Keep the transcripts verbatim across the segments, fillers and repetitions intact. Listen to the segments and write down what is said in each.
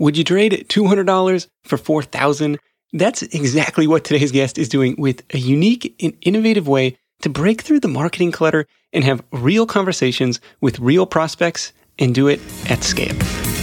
Would you trade two hundred dollars for four thousand dollars? That's exactly what today's guest is doing with a unique and innovative way to break through the marketing clutter and have real conversations with real prospects and do it at scale.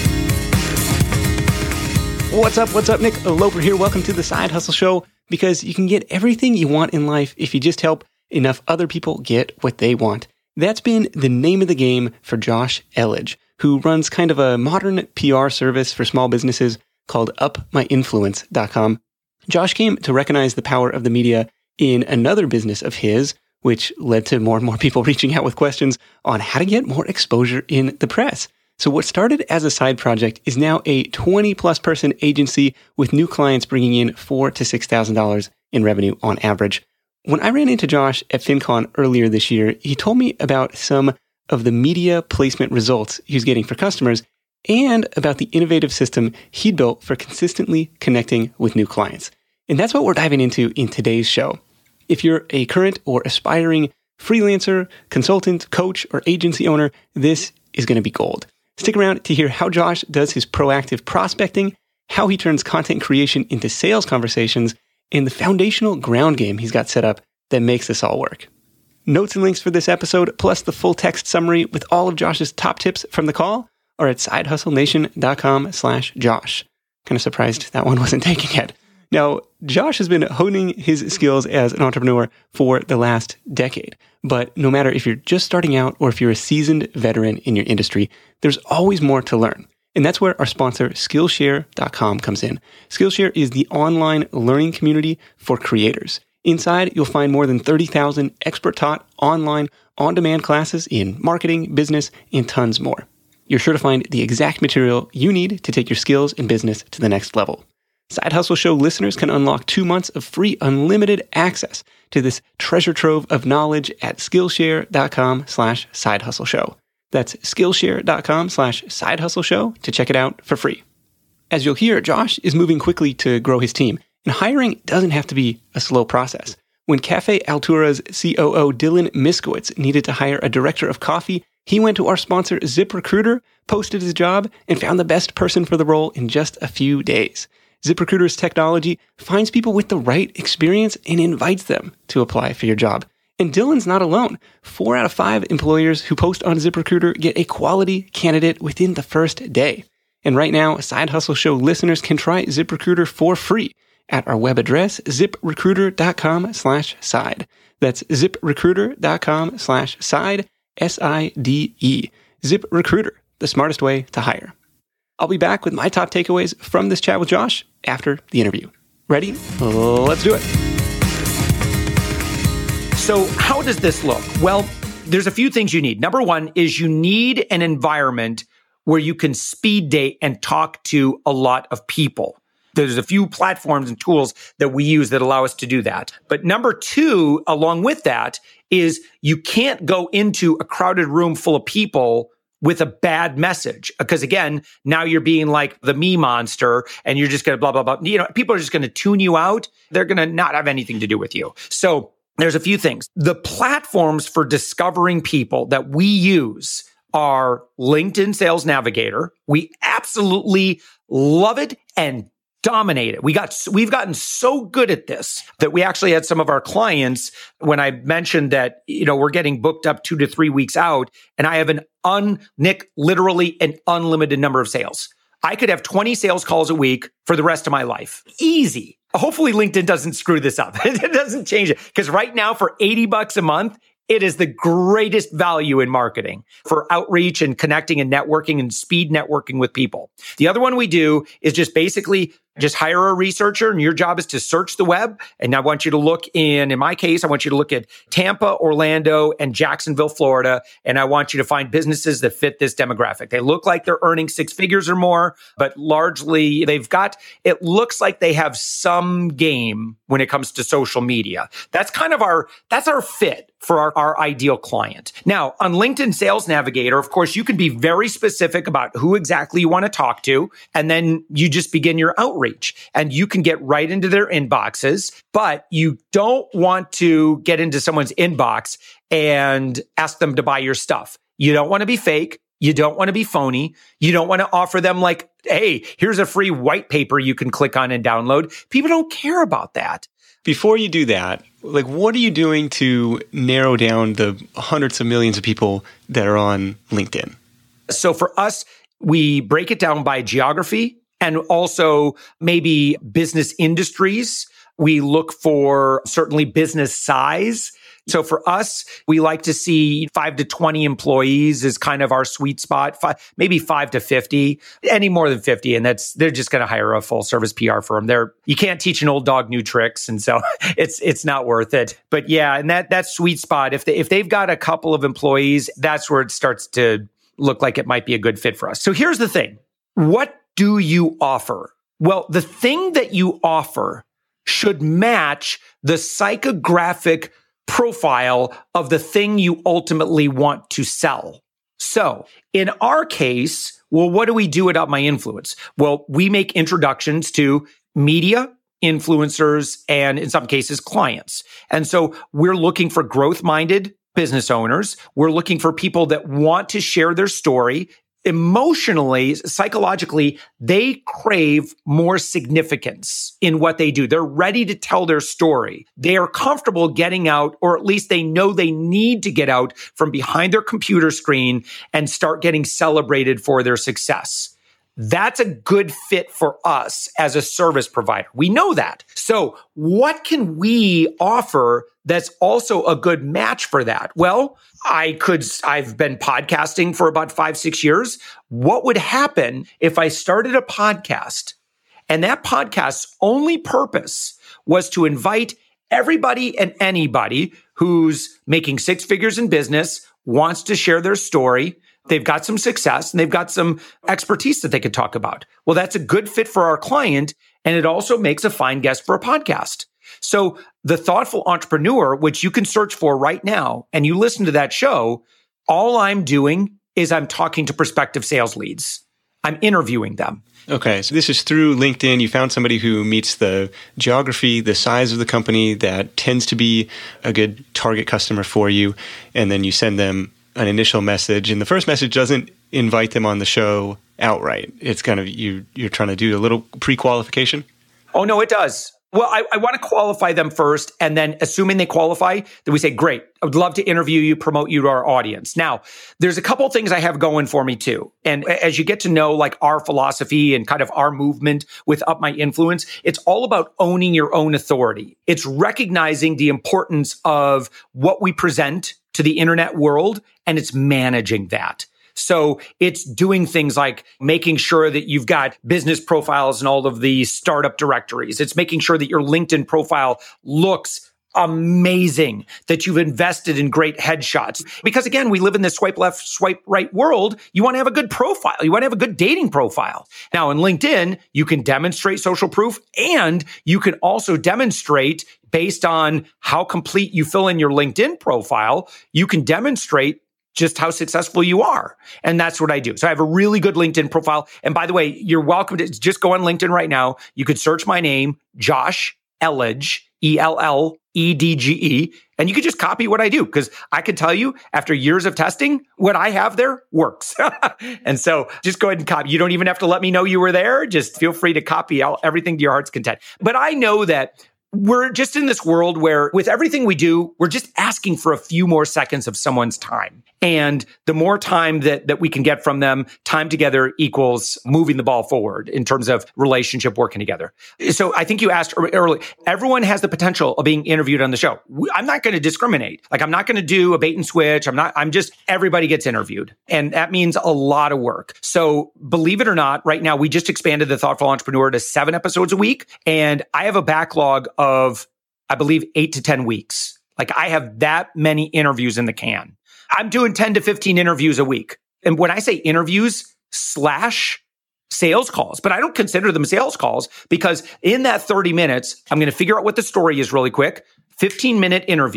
What's up? What's up? Nick Loper here. Welcome to the Side Hustle Show, because you can get everything you want in life if you just help enough other people get what they want. That's been the name of the game for Josh Elledge, who runs kind of a modern P R service for small businesses called up my influence dot com. Josh came to recognize the power of the media in another business of his, which led to more and more people reaching out with questions on how to get more exposure in the press. So what started as a side project is now a twenty plus person agency with new clients bringing in four thousand to six thousand dollars in revenue on average. When I ran into Josh at FinCon earlier this year, he told me about some of the media placement results he was getting for customers and about the innovative system he'd built for consistently connecting with new clients. And that's what we're diving into in today's show. If you're a current or aspiring freelancer, consultant, coach, or agency owner, this is going to be gold. Stick around to hear how Josh does his proactive prospecting, how he turns content creation into sales conversations, and the foundational ground game he's got set up that makes this all work. Notes and links for this episode, plus the full text summary with all of Josh's top tips from the call, are at sidehustlenation.com slash Josh. Kind of surprised that one wasn't taken yet. Now, Josh has been honing his skills as an entrepreneur for the last decade. But no matter if you're just starting out or if you're a seasoned veteran in your industry, there's always more to learn. And that's where our sponsor, Skillshare dot com, comes in. Skillshare is the online learning community for creators. Inside, you'll find more than thirty thousand expert-taught online, on-demand classes in marketing, business, and tons more. You're sure to find the exact material you need to take your skills and business to the next level. Side Hustle Show listeners can unlock two months of free unlimited access to this treasure trove of knowledge at Skillshare.com slash Side Hustle Show. That's Skillshare.com slash Side Hustle Show to check it out for free. As you'll hear, Josh is moving quickly to grow his team, and hiring doesn't have to be a slow process. When Cafe Altura's C O O Dylan Miskowitz needed to hire a director of coffee, he went to our sponsor ZipRecruiter, posted his job, and found the best person for the role in just a few days. ZipRecruiter's technology finds people with the right experience and invites them to apply for your job. And Dylan's not alone. Four out of five employers who post on ZipRecruiter get a quality candidate within the first day. And right now, Side Hustle Show listeners can try ZipRecruiter for free at our web address, ziprecruiter.com slash side. That's ziprecruiter.com slash side, S I D E. ZipRecruiter, the smartest way to hire. I'll be back with my top takeaways from this chat with Josh after the interview. Ready? Let's do it. So how does this look? Well, there's a few things you need. Number one is you need an environment where you can speed date and talk to a lot of people. There's a few platforms and tools that we use that allow us to do that. But number two, along with that, is you can't go into a crowded room full of people with a bad message. Because again, now you're being like the me monster and you're just going to blah, blah, blah. You know, people are just going to tune you out. They're going to not have anything to do with you. So there's a few things. The platforms for discovering people that we use are LinkedIn Sales Navigator. We absolutely love it and dominate it. We got, we've gotten so good at this that we actually had some of our clients, when I mentioned that, you know, we're getting booked up two to three weeks out, and I have an un, Nick, literally an unlimited number of sales. I could have twenty sales calls a week for the rest of my life. Easy. Hopefully LinkedIn doesn't screw this up. It doesn't change it. Because right now for eighty bucks a month, it is the greatest value in marketing for outreach and connecting and networking and speed networking with people. The other one we do is just basically just hire a researcher, and your job is to search the web. And I want you to look in, in my case, I want you to look at Tampa, Orlando, and Jacksonville, Florida. And I want you to find businesses that fit this demographic. They look like they're earning six figures or more, but largely they've got, it looks like they have some game when it comes to social media. That's kind of our, that's our fit for our, our ideal client. Now, on LinkedIn Sales Navigator, of course, you can be very specific about who exactly you want to talk to, and then you just begin your outreach, and you can get right into their inboxes, but you don't want to get into someone's inbox and ask them to buy your stuff. You don't want to be fake. You don't want to be phony. You don't want to offer them like, hey, here's a free white paper you can click on and download. People don't care about that. Before you do that, like, what are you doing to narrow down the hundreds of millions of people that are on LinkedIn? So for us, we break it down by geography and also maybe business industries. We look for certainly business size. So for us, we like to see five to twenty employees is kind of our sweet spot, five, maybe five to fifty, any more than fifty. And that's, they're just going to hire a full service P R firm. They're, you can't teach an old dog new tricks. And so it's, it's not worth it. But yeah, and that, that sweet spot, if they, if they've got a couple of employees, that's where it starts to look like it might be a good fit for us. So here's the thing. What do you offer? Well, the thing that you offer should match the psychographic profile of the thing you ultimately want to sell. So in our case, well, what do we do at Up My Influence? Well, we make introductions to media, influencers, and in some cases, clients. And so we're looking for growth-minded business owners. We're looking for people that want to share their story. Emotionally, psychologically, they crave more significance in what they do. They're ready to tell their story. They are comfortable getting out, or at least they know they need to get out from behind their computer screen and start getting celebrated for their success. That's a good fit for us as a service provider. We know that. So what can we offer that's also a good match for that? Well, I could, I've been podcasting for about five, six years. What would happen if I started a podcast and that podcast's only purpose was to invite everybody and anybody who's making six figures in business, wants to share their story, they've got some success and they've got some expertise that they could talk about. Well, that's a good fit for our client. And it also makes a fine guest for a podcast. So the Thoughtful Entrepreneur, which you can search for right now, and you listen to that show, all I'm doing is I'm talking to prospective sales leads. I'm interviewing them. Okay, so this is through LinkedIn. You found somebody who meets the geography, the size of the company that tends to be a good target customer for you, and then you send them an initial message. And the first message doesn't invite them on the show outright. It's kind of, you, you're trying to do a little pre-qualification? Oh, no, it does. Well, I, I want to qualify them first, and then assuming they qualify, then we say, great, I would love to interview you, promote you to our audience. Now, there's a couple of things I have going for me too. And as you get to know like our philosophy and kind of our movement with Up My Influence, it's all about owning your own authority. It's recognizing the importance of what we present to the internet world, and it's managing that. So it's doing things like making sure that you've got business profiles in all of the startup directories. It's making sure that your LinkedIn profile looks amazing, that you've invested in great headshots. Because again, we live in this swipe left, swipe right world. You want to have a good profile. You want to have a good dating profile. Now in LinkedIn, you can demonstrate social proof, and you can also demonstrate based on how complete you fill in your LinkedIn profile, you can demonstrate just how successful you are. And that's what I do. So I have a really good LinkedIn profile. And by the way, you're welcome to just go on LinkedIn right now. You could search my name, Josh Elledge, E L L E D G E, and you could just copy what I do, because I can tell you after years of testing, what I have there works. And so just go ahead and copy. You don't even have to let me know you were there. Just feel free to copy all, everything to your heart's content. But I know that we're just in this world where with everything we do, we're just asking for a few more seconds of someone's time. And the more time that, that we can get from them, time together equals moving the ball forward in terms of relationship working together. So I think you asked earlier, everyone has the potential of being interviewed on the show. I'm not going to discriminate. Like I'm not going to do a bait and switch. I'm not, I'm just, everybody gets interviewed. And that means a lot of work. So believe it or not, right now, we just expanded the Thoughtful Entrepreneur to seven episodes a week. And I have a backlog of, I believe, eight to ten weeks. Like I have that many interviews in the can. I'm doing ten to fifteen interviews a week. And when I say interviews slash sales calls, but I don't consider them sales calls, because in that thirty minutes, I'm going to figure out what the story is really quick, fifteen minute interview.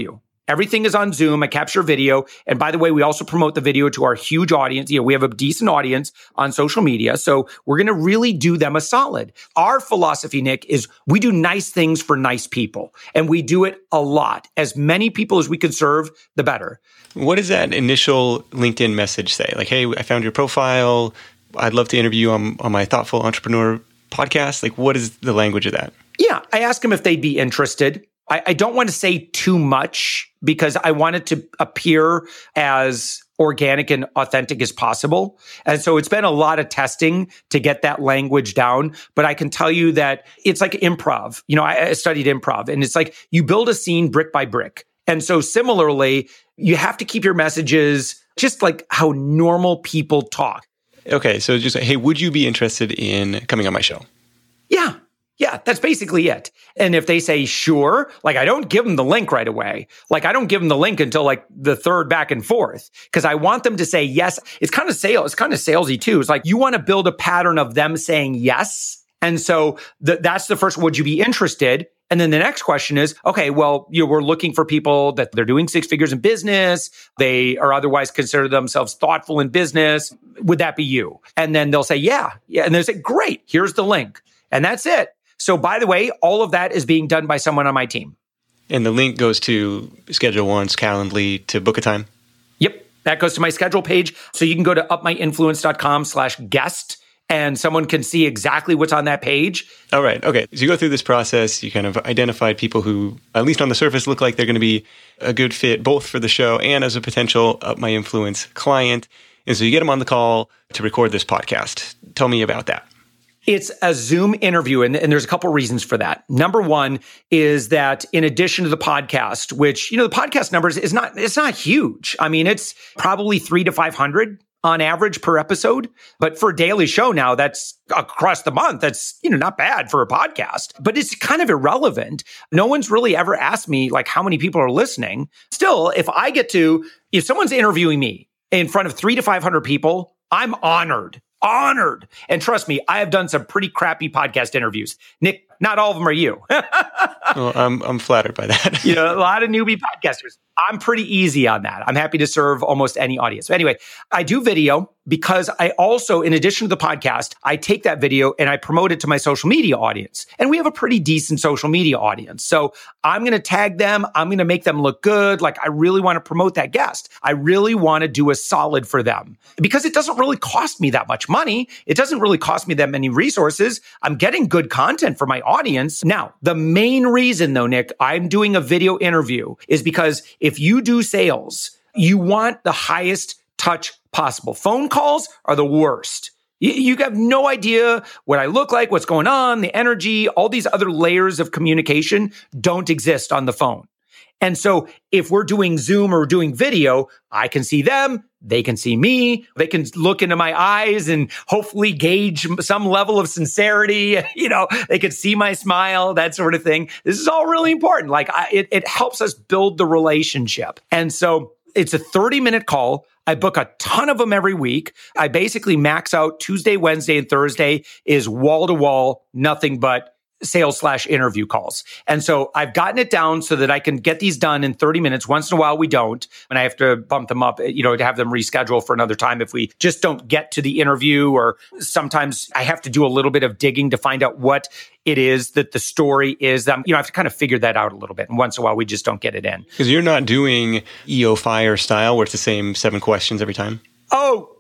Everything is on Zoom. I capture video. And by the way, we also promote the video to our huge audience. You know, we have a decent audience on social media. So we're going to really do them a solid. Our philosophy, Nick, is we do nice things for nice people. And we do it a lot. As many people as we can serve, the better. What does that initial LinkedIn message say? Like, hey, I found your profile. I'd love to interview you on, on my Thoughtful Entrepreneur podcast. Like, what is the language of that? Yeah. I ask them if they'd be interested. I, I don't want to say too much because I want it to appear as organic and authentic as possible. And so it's been a lot of testing to get that language down. But I can tell you that it's like improv. You know, I, I studied improv, and it's like you build a scene brick by brick. And so similarly, you have to keep your messages just like how normal people talk. Okay. So just, hey, would you be interested in coming on my show? Yeah. Yeah, that's basically it. And if they say, sure, like I don't give them the link right away. Like I don't give them the link until like the third back and forth because I want them to say yes. It's kind of sales. It's kind of salesy too. It's like you want to build a pattern of them saying yes. And so th- that's the first, would you be interested? And then the next question is, okay, well, you know, we're looking for people that they're doing six figures in business. They are otherwise consider themselves thoughtful in business. Would that be you? And then they'll say, yeah, yeah. And they'll say, great, here's the link. And that's it. So by the way, all of that is being done by someone on my team. And the link goes to Schedule Once, Calendly to book a time? Yep. That goes to my schedule page. So you can go to upmyinfluence.com slash guest and someone can see exactly what's on that page. All right. Okay. So you go through this process, you kind of identified people who, at least on the surface, look like they're going to be a good fit, both for the show and as a potential Up My Influence client. And so you get them on the call to record this podcast. Tell me about that. It's a Zoom interview, and, and there's a couple reasons for that. Number one is that in addition to the podcast, which, you know, the podcast numbers is not, it's not huge. I mean, it's probably three to five hundred on average per episode. But for a daily show now, that's across the month. That's, you know, not bad for a podcast, but it's kind of irrelevant. No one's really ever asked me like how many people are listening. Still, if I get to, if someone's interviewing me in front of three to five hundred people, I'm honored. Honored. And trust me, I have done some pretty crappy podcast interviews. Nick, not all of them are you. Well, I'm I'm flattered by that. You know, a lot of newbie podcasters. I'm pretty easy on that. I'm happy to serve almost any audience. But anyway, I do video because I also, in addition to the podcast, I take that video and I promote it to my social media audience. And we have a pretty decent social media audience. So I'm going to tag them. I'm going to make them look good. Like I really want to promote that guest. I really want to do a solid for them because it doesn't really cost me that much money. It doesn't really cost me that many resources. I'm getting good content for my audience. Now, the main reason though, Nick, I'm doing a video interview is because if you do sales, you want the highest touch possible. Phone calls are the worst. You, you have no idea what I look like, what's going on, the energy, all these other layers of communication don't exist on the phone. And so if we're doing Zoom or doing video, I can see them, they can see me, they can look into my eyes and hopefully gauge some level of sincerity. You know, they can see my smile, that sort of thing. This is all really important. Like I, it, it helps us build the relationship. And so it's a thirty minute call. I book a ton of them every week. I basically max out Tuesday, Wednesday, and Thursday is wall to wall, nothing but sales slash interview calls. And so I've gotten it down so that I can get these done in thirty minutes. Once in a while, we don't. And I have to bump them up, you know, to have them reschedule for another time if we just don't get to the interview. Or sometimes I have to do a little bit of digging to find out what it is that the story is. Um, you know, I have to kind of figure that out a little bit. And once in a while, we just don't get it in. Because you're not doing E O Fire style where it's the same seven questions every time. Oh,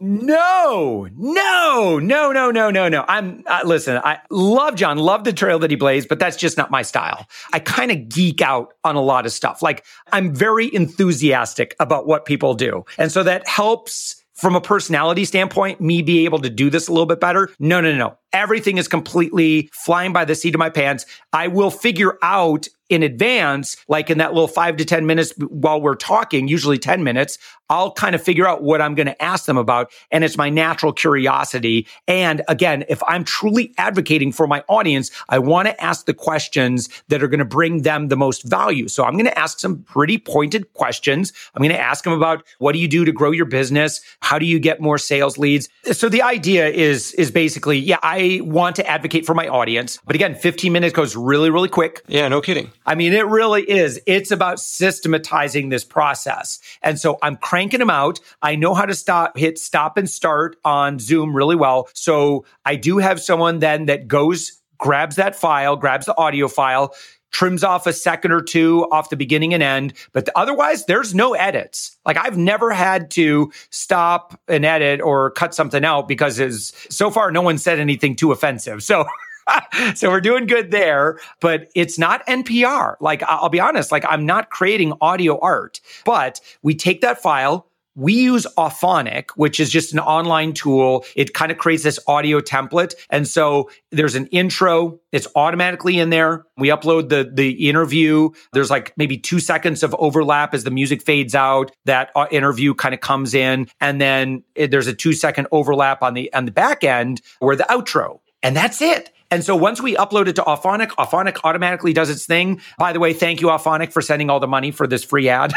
no, no, no, no, no, no, no. I'm, uh, listen, I love John, love the trail that he blazed, but that's just not my style. I kind of geek out on a lot of stuff. Like I'm very enthusiastic about what people do. And so that helps from a personality standpoint, me be able to do this a little bit better. No, no, no. Everything is completely flying by the seat of my pants. I will figure out in advance, like in that little five to ten minutes while we're talking, usually ten minutes, I'll kind of figure out what I'm going to ask them about. And it's my natural curiosity. And again, if I'm truly advocating for my audience, I want to ask the questions that are going to bring them the most value. So I'm going to ask some pretty pointed questions. I'm going to ask them about what do you do to grow your business? How do you get more sales leads? So the idea is, is basically, yeah, I want to advocate for my audience. But again, fifteen minutes goes really, really quick. Yeah, no kidding. I mean, it really is. It's about systematizing this process. And so I'm cranking them out. I know how to stop, hit stop and start on Zoom really well. So I do have someone then that goes, grabs that file, grabs the audio file, trims off a second or two off the beginning and end. But otherwise, there's no edits. Like I've never had to stop an edit or cut something out because is, so far, no one said anything too offensive. So So we're doing good there, but it's not N P R. Like, I'll be honest, like I'm not creating audio art, but we take that file. We use Auphonic, which is just an online tool. It kind of creates this audio template. And so there's an intro. It's automatically in there. We upload the, the interview. There's like maybe two seconds of overlap as the music fades out. That interview kind of comes in. And then it, there's a two second overlap on the, on the back end where the outro. And that's it. And so once we upload it to Auphonic, Auphonic automatically does its thing. By the way, thank you, Auphonic, for sending all the money for this free ad.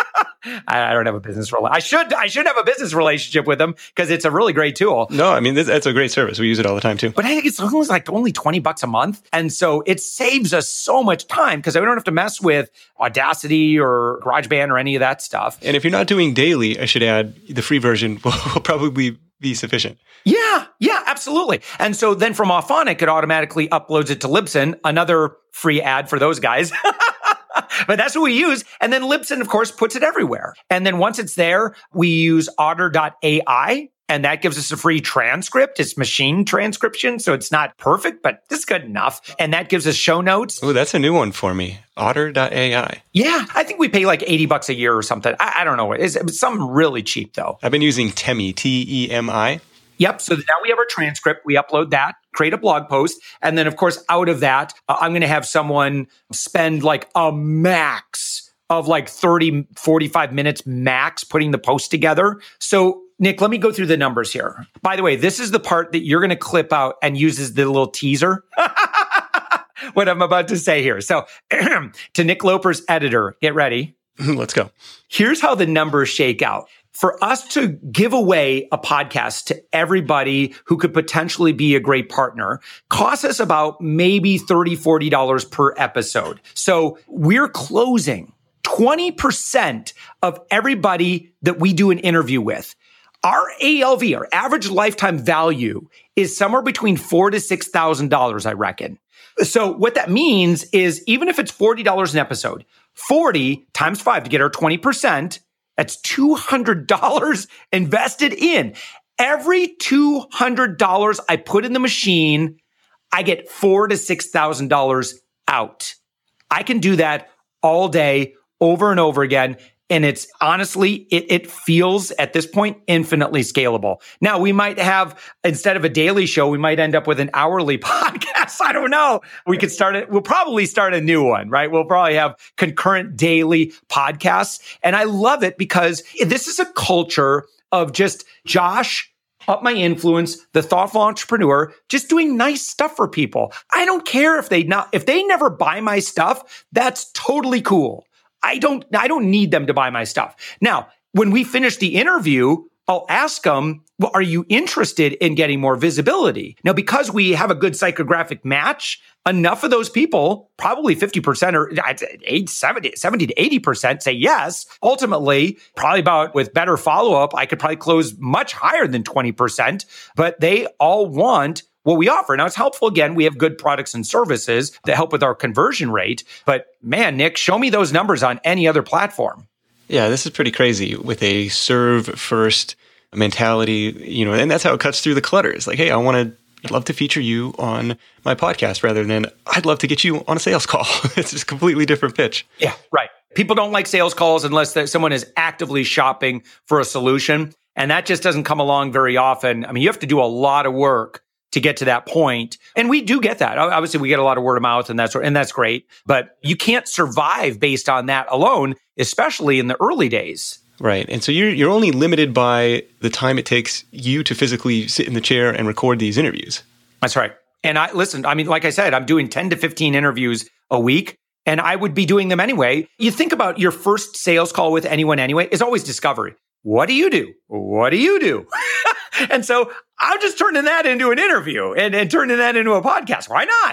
I don't have a business relationship. I should I should have a business relationship with them because it's a really great tool. No, I mean, this, that's a great service. We use it all the time too. But I think it's almost like only twenty bucks a month. And so it saves us so much time because we don't have to mess with Audacity or GarageBand or any of that stuff. And if you're not doing daily, I should add, the free version will, will probably be sufficient. Yeah, yeah, absolutely. And so then from Auphonic, it automatically uploads it to Libsyn, another free ad for those guys. But that's what we use. And then Libsyn, of course, puts it everywhere. And then once it's there, we use otter dot A I. And that gives us a free transcript. It's machine transcription, so it's not perfect, but it's good enough. And that gives us show notes. Oh, that's a new one for me. otter dot A I. Yeah, I think we pay like eighty bucks a year or something. I, I don't know. It's, it's something really cheap, though. I've been using Temi, T E M I. Yep. So now we have our transcript. We upload that, create a blog post. And then, of course, out of that, uh, I'm going to have someone spend like a max of like thirty, forty-five minutes max putting the post together. So Nick, let me go through the numbers here. By the way, this is the part that you're going to clip out and uses the little teaser. What I'm about to say here. So to Nick Loper's editor, get ready. Let's go. Here's how the numbers shake out. For us to give away a podcast to everybody who could potentially be a great partner costs us about maybe thirty dollars, forty dollars per episode. So we're closing twenty percent of everybody that we do an interview with. Our A L V, our average lifetime value, is somewhere between four thousand to six thousand dollars, I reckon. So what that means is even if it's forty dollars an episode, forty times five to get our twenty percent, that's two hundred dollars invested in. Every two hundred dollars I put in the machine, I get four thousand to six thousand dollars out. I can do that all day, over and over again. And it's honestly, it, it feels at this point infinitely scalable. Now, we might have, instead of a daily show, we might end up with an hourly podcast. I don't know. We could start it. We'll probably start a new one, right? We'll probably have concurrent daily podcasts. And I love it because this is a culture of just Josh, Up My Influence, the thoughtful entrepreneur, just doing nice stuff for people. I don't care if they not, if they never buy my stuff, that's totally cool. I don't, I don't need them to buy my stuff. Now, when we finish the interview, I'll ask them, well, are you interested in getting more visibility? Now, because we have a good psychographic match, enough of those people, probably fifty percent or seventy, seventy to eighty percent say yes. Ultimately, probably about with better follow-up, I could probably close much higher than twenty percent, but they all want what we offer. Now, it's helpful. Again, we have good products and services that help with our conversion rate. But man, Nick, show me those numbers on any other platform. Yeah, this is pretty crazy with a serve first mentality, you know, and that's how it cuts through the clutter. It's like, hey, I want to I'd love to feature you on my podcast rather than I'd love to get you on a sales call. It's just a completely different pitch. Yeah, right. People don't like sales calls unless someone is actively shopping for a solution. And that just doesn't come along very often. I mean, you have to do a lot of work to get to that point. And we do get that. Obviously, we get a lot of word of mouth and that's, and that's great. But you can't survive based on that alone, especially in the early days. Right. And so you're you're only limited by the time it takes you to physically sit in the chair and record these interviews. That's right. And I listen, I mean, like I said, I'm doing ten to fifteen interviews a week, and I would be doing them anyway. You think about your first sales call with anyone anyway, is always discovery. What do you do? What do you do? And so I'm just turning that into an interview and, and turning that into a podcast. Why not?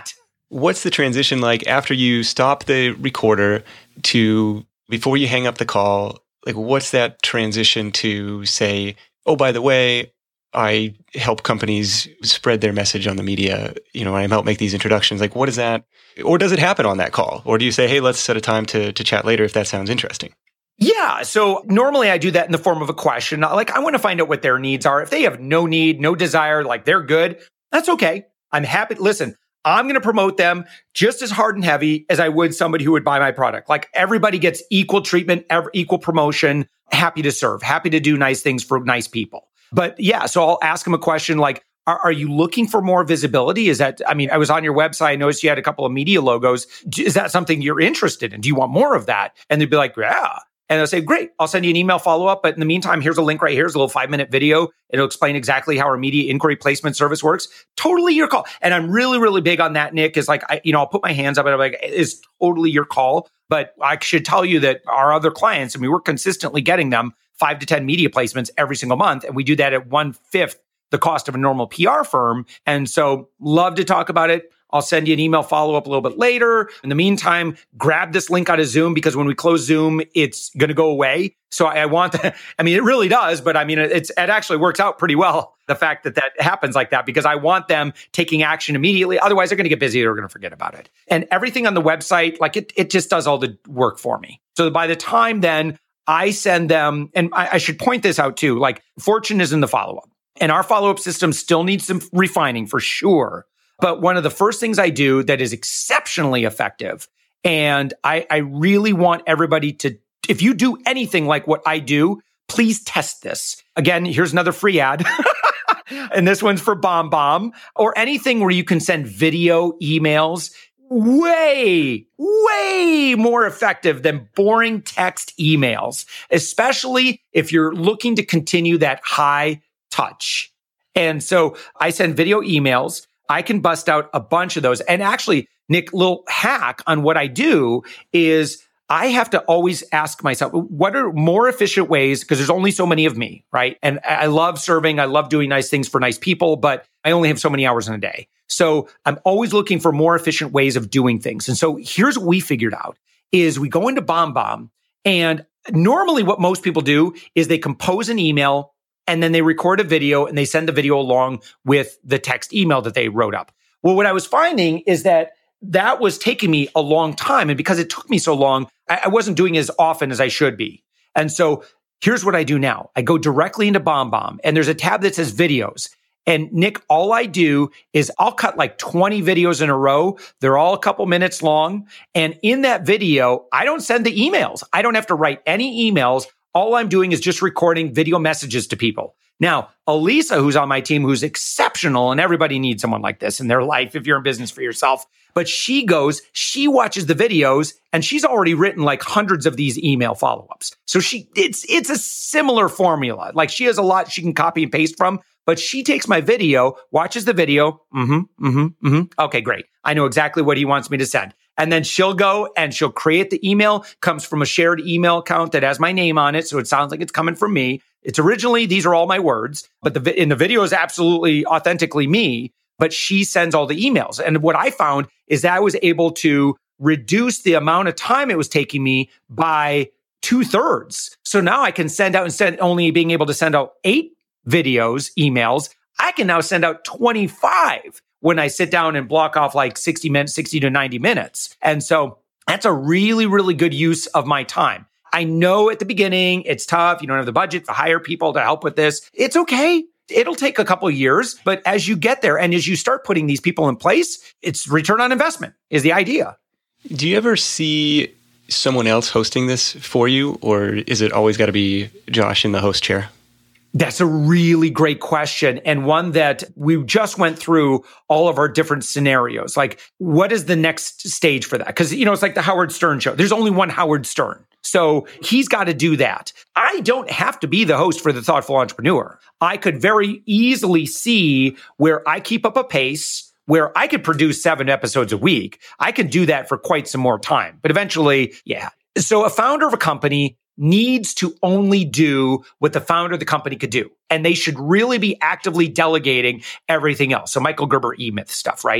What's the transition like after you stop the recorder to before you hang up the call? Like, what's that transition to say, oh, by the way, I help companies spread their message on the media, you know, I help make these introductions. Like, what is that? Or does it happen on that call? Or do you say, hey, let's set a time to to chat later if that sounds interesting? Yeah. So normally I do that in the form of a question. Like, I want to find out what their needs are. If they have no need, no desire, like they're good, that's okay. I'm happy. Listen, I'm going to promote them just as hard and heavy as I would somebody who would buy my product. Like, everybody gets equal treatment, equal promotion, happy to serve, happy to do nice things for nice people. But yeah, so I'll ask them a question like, are, are you looking for more visibility? Is that, I mean, I was on your website, I noticed you had a couple of media logos. Is that something you're interested in? Do you want more of that? And they'd be like, yeah. And I'll say, great, I'll send you an email follow-up. But in the meantime, here's a link right here. Here's a little five-minute video. It'll explain exactly how our media inquiry placement service works. Totally your call. And I'm really, really big on that, Nick, is like, I, you know, I'll put my hands up and I'm like, it's totally your call. But I should tell you that our other clients, I mean, we're consistently getting them five to ten media placements every single month. And we do that at one-fifth the cost of a normal P R firm. And so love to talk about it. I'll send you an email follow-up a little bit later. In the meantime, grab this link out of Zoom because when we close Zoom, it's going to go away. So I want that. I mean, it really does, but I mean, it's, it actually works out pretty well, the fact that that happens like that, because I want them taking action immediately. Otherwise, they're going to get busy. They're going to forget about it. And everything on the website, like it, it just does all the work for me. So by the time then I send them, and I, I should point this out too, like Fortune is in the follow-up. And our follow-up system still needs some refining for sure. But one of the first things I do that is exceptionally effective, and I, I really want everybody to, if you do anything like what I do, please test this. Again, here's another free ad. And this one's for BombBomb, or anything where you can send video emails. Way, way more effective than boring text emails, especially if you're looking to continue that high touch. And so I send video emails. I can bust out a bunch of those. And actually, Nick, little hack on what I do is I have to always ask myself, what are more efficient ways? Because there's only so many of me, right? And I love serving. I love doing nice things for nice people, but I only have so many hours in a day. So I'm always looking for more efficient ways of doing things. And so here's what we figured out is we go into BombBomb, and normally what most people do is they compose an email and then they record a video and they send the video along with the text email that they wrote up. Well, what I was finding is that that was taking me a long time. And because it took me so long, I, I wasn't doing it as often as I should be. And so here's what I do now. I go directly into BombBomb, and there's a tab that says videos. And Nick, all I do is I'll cut like twenty videos in a row. They're all a couple minutes long. And in that video, I don't send the emails. I don't have to write any emails. All I'm doing is just recording video messages to people. Now, Elisa, who's on my team, who's exceptional, and everybody needs someone like this in their life if you're in business for yourself. But she goes, she watches the videos, and she's already written like hundreds of these email follow-ups. So she, it's it's a similar formula. Like she has a lot she can copy and paste from, but she takes my video, watches the video. Mm-hmm, mm-hmm, mm-hmm. Okay, great. I know exactly what he wants me to send. And then she'll go and she'll create the email, comes from a shared email account that has my name on it. So it sounds like it's coming from me. It's originally, these are all my words, but the in the video is absolutely authentically me, but she sends all the emails. And what I found is that I was able to reduce the amount of time it was taking me by two thirds. So now I can send out, instead of only being able to send out eight videos, emails, I can now send out twenty-five when I sit down and block off like sixty minutes, sixty to ninety minutes. And so that's a really, really good use of my time. I know at the beginning, it's tough. You don't have the budget to hire people to help with this. It's okay. It'll take a couple of years, but as you get there and as you start putting these people in place, it's return on investment is the idea. Do you ever see someone else hosting this for you, or is it always got to be Josh in the host chair? That's a really great question, and one that we just went through all of our different scenarios. Like, what is the next stage for that? Because, you know, it's like the Howard Stern show. There's only one Howard Stern. So he's got to do that. I don't have to be the host for The Thoughtful Entrepreneur. I could very easily see where I keep up a pace, where I could produce seven episodes a week. I could do that for quite some more time. But eventually, yeah. So a founder of a company needs to only do what the founder of the company could do. And they should really be actively delegating everything else. So Michael Gerber, E-Myth stuff, right?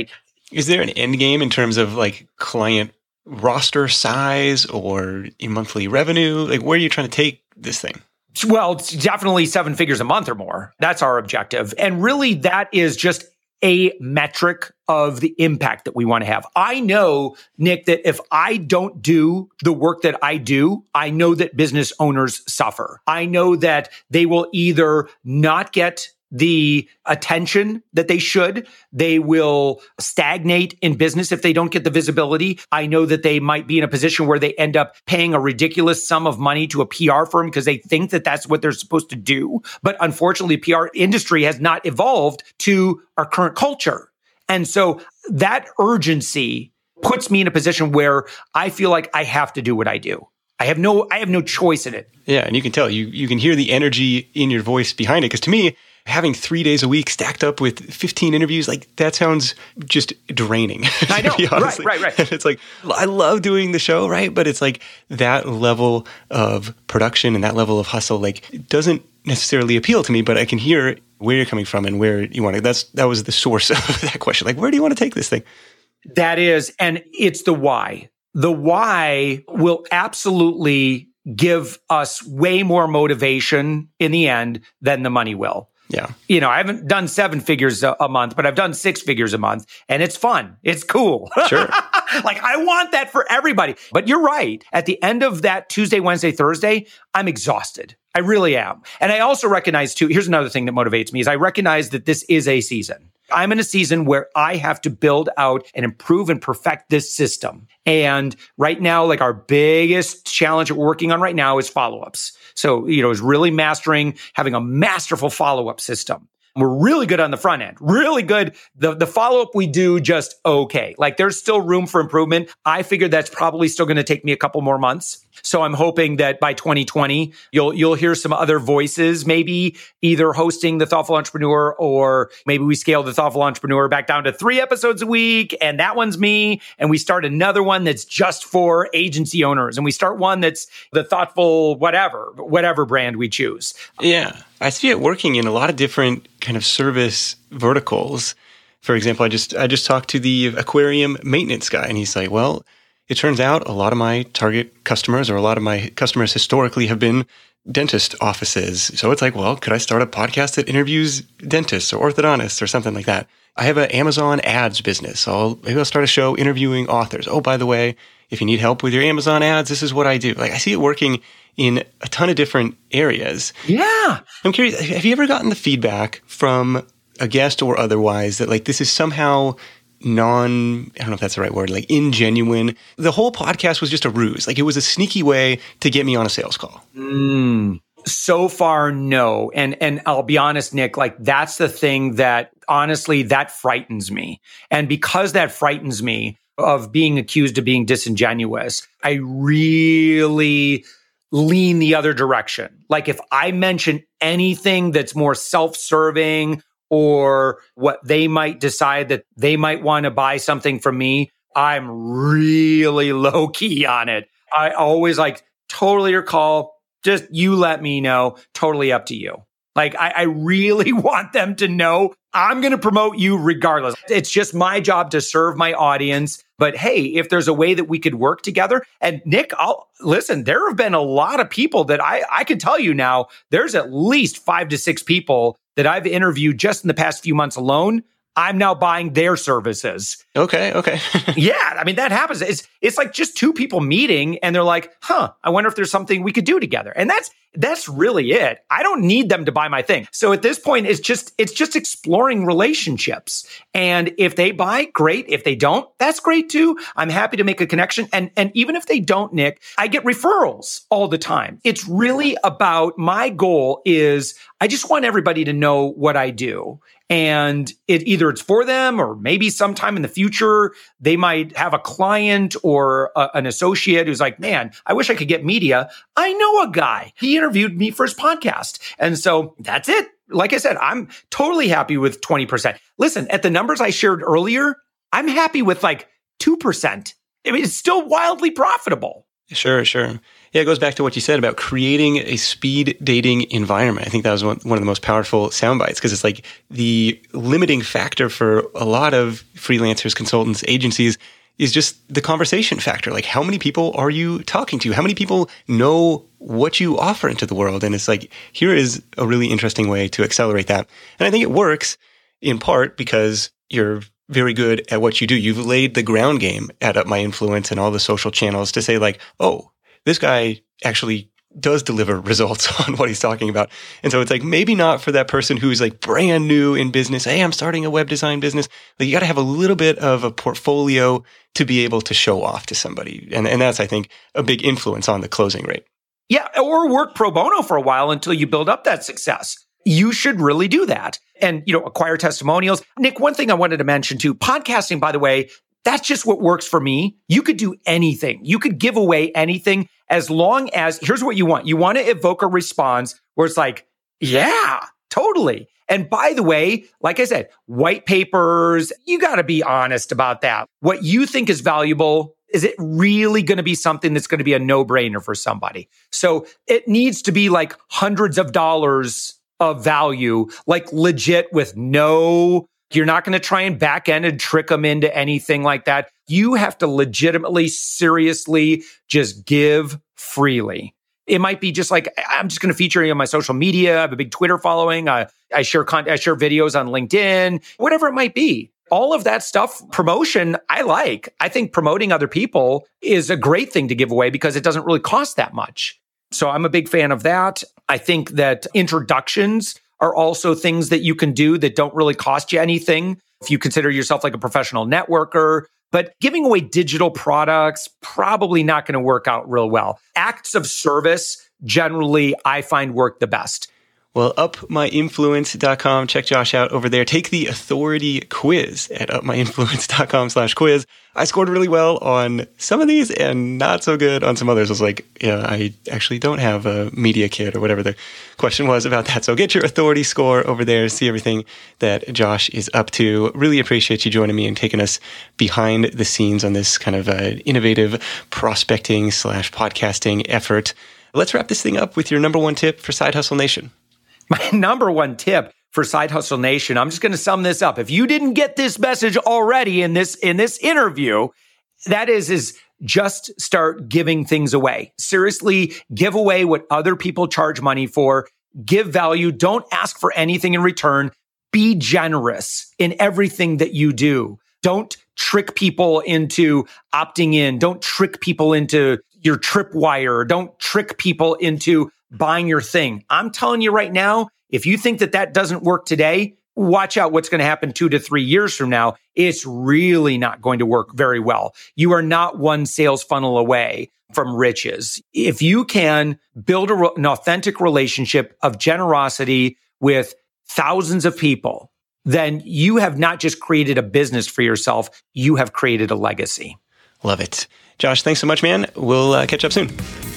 Is there an end game in terms of like client roster size or monthly revenue? Like, where are you trying to take this thing? Well, it's definitely seven figures a month or more. That's our objective. And really, that is just a metric of the impact that we want to have. I know, Nick, that if I don't do the work that I do, I know that business owners suffer. I know that they will either not get the attention that they should. They will stagnate in business if they don't get the visibility. I know that they might be in a position where they end up paying a ridiculous sum of money to a P R firm because they think that that's what they're supposed to do. But unfortunately, the P R industry has not evolved to our current culture. And so that urgency puts me in a position where I feel like I have to do what I do. I have no, I have no choice in it. Yeah. And you can tell, you, you can hear the energy in your voice behind it. Because to me, having three days a week stacked up with fifteen interviews, like that sounds just draining. I know. Right, right, right. And it's like, I love doing the show, right? But it's like that level of production and that level of hustle, like it doesn't necessarily appeal to me, but I can hear where you're coming from and where you want to. That's, that was the source of that question. Like, where do you want to take this thing? That is, and it's the why. The why will absolutely give us way more motivation in the end than the money will. Yeah. You know, I haven't done seven figures a, a month, but I've done six figures a month, and it's fun. It's cool. Sure. Like, I want that for everybody. But you're right. At the end of that Tuesday, Wednesday, Thursday, I'm exhausted. I really am. And I also recognize too, here's another thing that motivates me is I recognize that this is a season. I'm in a season where I have to build out and improve and perfect this system. And right now, like our biggest challenge that we're working on right now is follow-ups. So, you know, is really mastering, having a masterful follow-up system. We're really good on the front end, really good. The, the follow-up we do just okay. Like there's still room for improvement. I figured that's probably still going to take me a couple more months. So I'm hoping that by twenty twenty, you'll you'll hear some other voices, maybe either hosting The Thoughtful Entrepreneur, or maybe we scale The Thoughtful Entrepreneur back down to three episodes a week, and that one's me, and we start another one that's just for agency owners, and we start one that's The Thoughtful whatever, whatever brand we choose. Yeah. I see it working in a lot of different kind of service verticals. For example, I just I just talked to the aquarium maintenance guy, and he's like, well, it turns out a lot of my target customers or a lot of my customers historically have been dentist offices. So it's like, well, could I start a podcast that interviews dentists or orthodontists or something like that? I have an Amazon ads business. So I'll, maybe I'll start a show interviewing authors. Oh, by the way, if you need help with your Amazon ads, this is what I do. Like I see it working in a ton of different areas. Yeah. I'm curious, have you ever gotten the feedback from a guest or otherwise that like this is somehow non, I don't know if that's the right word, like ingenuine? The whole podcast was just a ruse. Like it was a sneaky way to get me on a sales call. Mm, so far, no. And, and I'll be honest, Nick, like that's the thing that honestly, that frightens me. And because that frightens me of being accused of being disingenuous, I really lean the other direction. Like if I mention anything that's more self-serving or what they might decide that they might want to buy something from me, I'm really low key on it. I always like, totally your call. Just you let me know. Totally up to you. Like I, I really want them to know I'm going to promote you regardless. It's just my job to serve my audience. But hey, if there's a way that we could work together, and Nick, I'll listen, there have been a lot of people that I, I can tell you now, there's at least five to six people that I've interviewed just in the past few months alone. I'm now buying their services. Okay, okay. Yeah, I mean, that happens. It's it's like just two people meeting and they're like, huh, I wonder if there's something we could do together. And that's that's really it. I don't need them to buy my thing. So at this point, it's just it's just exploring relationships. And if they buy, great. If they don't, that's great too. I'm happy to make a connection. And, and even if they don't, Nick, I get referrals all the time. It's really about, my goal is I just want everybody to know what I do. And it either it's for them or maybe sometime in the future, they might have a client or a, an associate who's like, man, I wish I could get media. I know a guy. He interviewed me for his podcast. And so that's it. Like I said, I'm totally happy with twenty percent. Listen, at the numbers I shared earlier, I'm happy with like two percent. I mean, it's still wildly profitable. Sure, sure. Yeah, it goes back to what you said about creating a speed dating environment. I think that was one, one of the most powerful sound bites, because it's like the limiting factor for a lot of freelancers, consultants, agencies is just the conversation factor. Like, how many people are you talking to? How many people know what you offer into the world? And it's like, here is a really interesting way to accelerate that. And I think it works in part because you're very good at what you do. You've laid the ground game at Up My Influence and all the social channels to say like, oh, this guy actually does deliver results on what he's talking about. And so it's like, maybe not for that person who's like brand new in business. Hey, I'm starting a web design business. Like, you got to have a little bit of a portfolio to be able to show off to somebody. And, and that's, I think, a big influence on the closing rate. Yeah, or work pro bono for a while until you build up that success. You should really do that. And, you know, acquire testimonials. Nick, one thing I wanted to mention too, podcasting, by the way, that's just what works for me. You could do anything. You could give away anything as long as, here's what you want. You want to evoke a response where it's like, yeah, totally. And by the way, like I said, white papers, you got to be honest about that. What you think is valuable, is it really going to be something that's going to be a no-brainer for somebody? So it needs to be like hundreds of dollars of value, like legit with no, you're not going to try and back end and trick them into anything like that. You have to legitimately, seriously just give freely. It might be just like, I'm just going to feature you on my social media. I have a big Twitter following. I, I share con- I share videos on LinkedIn, whatever it might be. All of that stuff, promotion, I like. I think promoting other people is a great thing to give away because it doesn't really cost that much. So I'm a big fan of that. I think that introductions are also things that you can do that don't really cost you anything if you consider yourself like a professional networker. But giving away digital products, probably not going to work out real well. Acts of service, generally, I find work the best. Well, up my influence dot com. Check Josh out over there. Take the authority quiz at up my influence dot com slash quiz. I scored really well on some of these and not so good on some others. I was like, yeah, I actually don't have a media kit or whatever the question was about that. So get your authority score over there. See everything that Josh is up to. Really appreciate you joining me and taking us behind the scenes on this kind of uh, innovative prospecting slash podcasting effort. Let's wrap this thing up with your number one tip for Side Hustle Nation. My number one tip for Side Hustle Nation, I'm just going to sum this up. If you didn't get this message already in this in this interview, that is, is just start giving things away. Seriously, give away what other people charge money for. Give value. Don't ask for anything in return. Be generous in everything that you do. Don't trick people into opting in. Don't trick people into your tripwire. Don't trick people into buying your thing. I'm telling you right now, if you think that that doesn't work today, watch out what's going to happen two to three years from now. It's really not going to work very well. You are not one sales funnel away from riches. If you can build a, an authentic relationship of generosity with thousands of people, then you have not just created a business for yourself, you have created a legacy. Love it. Josh, thanks so much, man. We'll uh, catch up soon.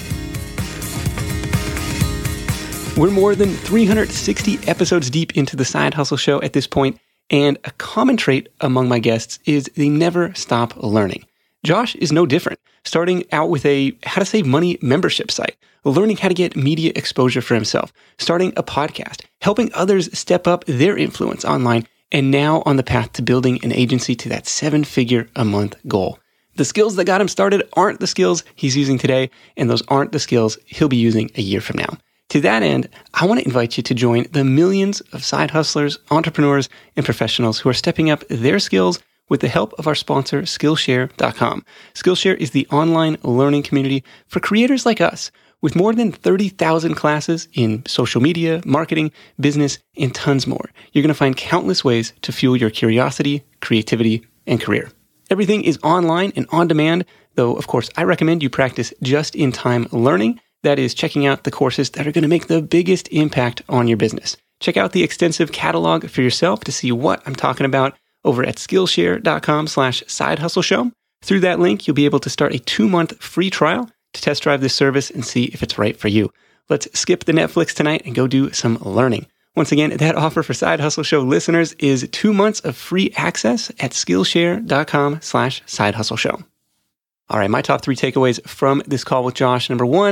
We're more than three hundred sixty episodes deep into the Side Hustle Show at this point, and a common trait among my guests is they never stop learning. Josh is no different, starting out with a how to save money membership site, learning how to get media exposure for himself, starting a podcast, helping others step up their influence online, and now on the path to building an agency to that seven-figure a month goal. The skills that got him started aren't the skills he's using today, and those aren't the skills he'll be using a year from now. To that end, I want to invite you to join the millions of side hustlers, entrepreneurs, and professionals who are stepping up their skills with the help of our sponsor, Skillshare dot com. Skillshare is the online learning community for creators like us, with more than thirty thousand classes in social media, marketing, business, and tons more. You're going to find countless ways to fuel your curiosity, creativity, and career. Everything is online and on demand, though, of course, I recommend you practice just-in-time learning. That is, checking out the courses that are going to make the biggest impact on your business. Check out the extensive catalog for yourself to see what I'm talking about over at Skillshare dot com slash side hustle show. Through that link, you'll be able to start a two-month free trial to test drive this service and see if it's right for you. Let's skip the Netflix tonight and go do some learning. Once again, that offer for Side Hustle Show listeners is two months of free access at Skillshare dot com slash side hustle show. All right, my top three takeaways from this call with Josh. Number one,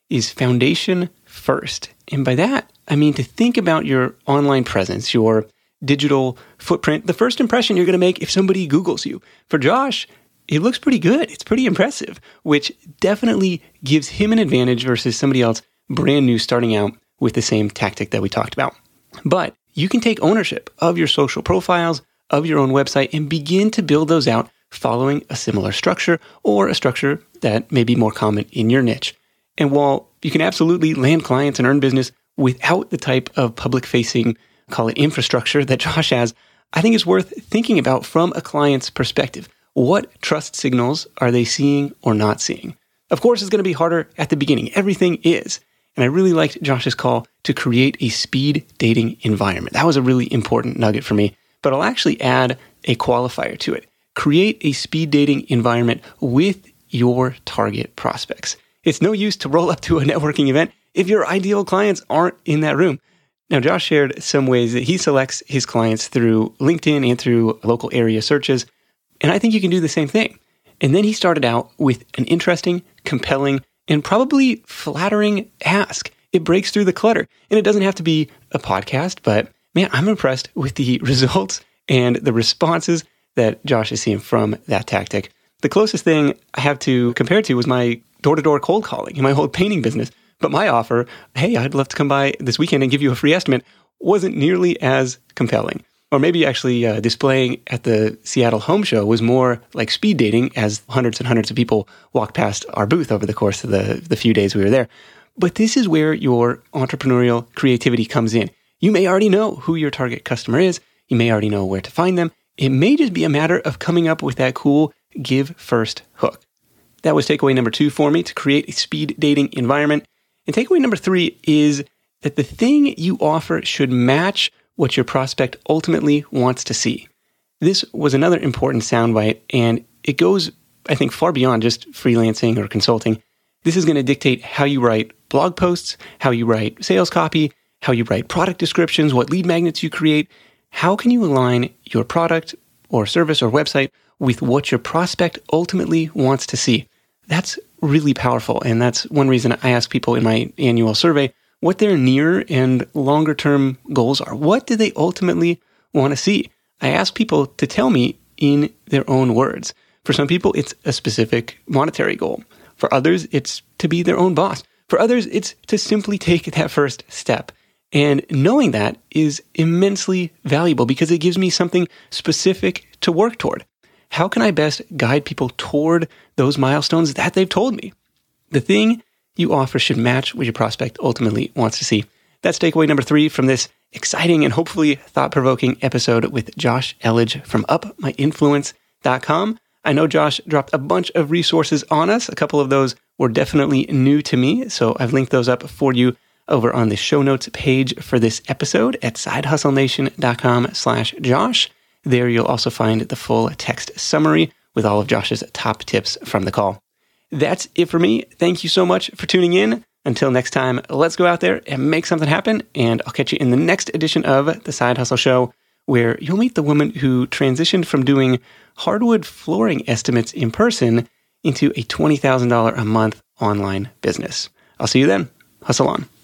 is foundation first. And by that, I mean to think about your online presence, your digital footprint, the first impression you're going to make if somebody Googles you. For Josh, it looks pretty good. It's pretty impressive, which definitely gives him an advantage versus somebody else brand new starting out with the same tactic that we talked about. But you can take ownership of your social profiles, of your own website, and begin to build those out following a similar structure or a structure that may be more common in your niche. And while you can absolutely land clients and earn business without the type of public-facing, call it infrastructure, that Josh has, I think it's worth thinking about from a client's perspective. What trust signals are they seeing or not seeing? Of course, it's going to be harder at the beginning. Everything is. And I really liked Josh's call to create a speed dating environment. That was a really important nugget for me. But I'll actually add a qualifier to it. Create a speed dating environment with your target prospects. It's no use to roll up to a networking event if your ideal clients aren't in that room. Now, Josh shared some ways that he selects his clients through LinkedIn and through local area searches. And I think you can do the same thing. And then he started out with an interesting, compelling, and probably flattering ask. It breaks through the clutter. And it doesn't have to be a podcast, but man, I'm impressed with the results and the responses that Josh is seeing from that tactic. The closest thing I have to compare to was my door-to-door cold calling in my old painting business. But my offer, hey, I'd love to come by this weekend and give you a free estimate, wasn't nearly as compelling. Or maybe actually uh, displaying at the Seattle Home Show was more like speed dating as hundreds and hundreds of people walked past our booth over the course of the, the few days we were there. But this is where your entrepreneurial creativity comes in. You may already know who your target customer is. You may already know where to find them. It may just be a matter of coming up with that cool give first hook. That was takeaway number two for me, to create a speed dating environment. And takeaway number three is that the thing you offer should match what your prospect ultimately wants to see. This was another important soundbite, and it goes, I think, far beyond just freelancing or consulting. This is going to dictate how you write blog posts, how you write sales copy, how you write product descriptions, what lead magnets you create. How can you align your product or service or website with what your prospect ultimately wants to see? That's really powerful. And that's one reason I ask people in my annual survey what their near and longer term goals are. What do they ultimately want to see? I ask people to tell me in their own words. For some people, it's a specific monetary goal. For others, it's to be their own boss. For others, it's to simply take that first step. And knowing that is immensely valuable because it gives me something specific to work toward. How can I best guide people toward those milestones that they've told me? The thing you offer should match what your prospect ultimately wants to see. That's takeaway number three from this exciting and hopefully thought-provoking episode with Josh Elledge from up my influence dot com. I know Josh dropped a bunch of resources on us. A couple of those were definitely new to me, so I've linked those up for you over on the show notes page for this episode at sidehustlenation.com slash Josh. There you'll also find the full text summary with all of Josh's top tips from the call. That's it for me. Thank you so much for tuning in. Until next time, let's go out there and make something happen. And I'll catch you in the next edition of The Side Hustle Show, where you'll meet the woman who transitioned from doing hardwood flooring estimates in person into a twenty thousand dollars a month online business. I'll see you then. Hustle on.